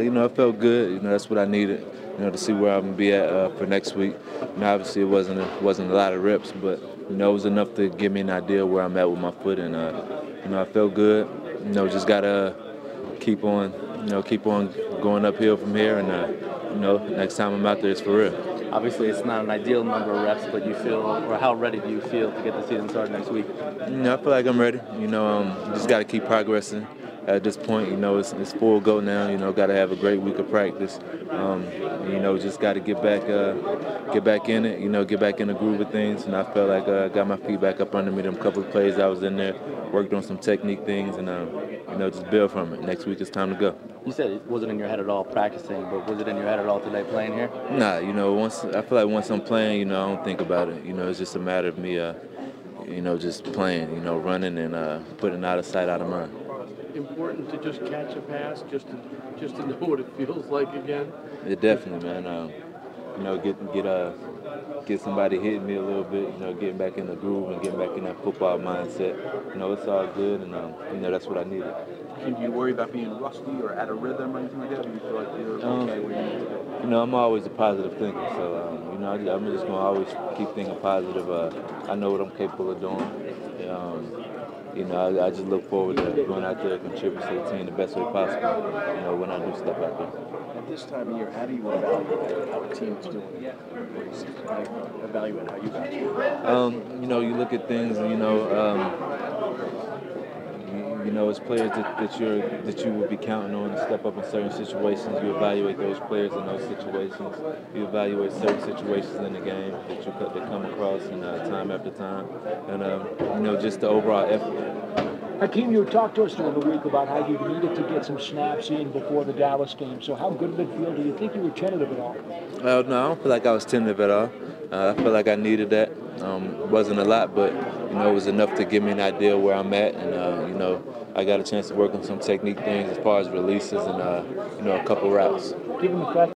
it felt good. That's what I needed. To see where I'm gonna be at for next week. Obviously it wasn't a lot of reps, but it was enough to give me an idea where I'm at with my foot, and I felt good. Just gotta keep on, keep on going uphill from here, and next time I'm out there, it's for real. Obviously, it's not an ideal number of reps, but you feel, or how ready do you feel to get the season started next week? I feel like I'm ready. Just got to keep progressing. At this point, it's full go now. Got to have a great week of practice. Just got to get back in it. Get back in the groove of things. And I felt like I got my feet back up under me. Them couple of plays I was in there, worked on some technique things, and just build from it. Next week it's time to go. You said it wasn't in your head at all practicing, but was it in your head at all today playing here? Nah, I feel like once I'm playing, I don't think about it. It's just a matter of me, just playing, running and putting it out of sight, out of mind. Important to just catch a pass, just to know what it feels like again? Yeah, definitely, man. Get somebody hitting me a little bit, getting back in the groove and getting back in that football mindset. It's all good, and that's what I needed. Do you worry about being rusty or out of rhythm or anything like that? Or do you feel like you're okay where you need to go? I'm always a positive thinker, so I'm just gonna always keep thinking positive. I know what I'm capable of doing. I just look forward to going out there and contribute to the team the best way possible. When I do step out there. At this time of year, how do you evaluate how a team is doing? How do you evaluate how you guys do? You look at things, and as players that you would be counting on to step up in certain situations, you evaluate those players in those situations. You evaluate certain situations in the game that come across, and time after time, and just the overall effort. Hakeem, you talked to us during the week about how you needed to get some snaps in before the Dallas game. So how good did it feel? Do you think you were tentative at all? No, I don't feel like I was tentative at all. I feel like I needed that. Wasn't a lot, but it was enough to give me an idea where I'm at, and I got a chance to work on some technique things as far as releases and a couple routes. Given the fact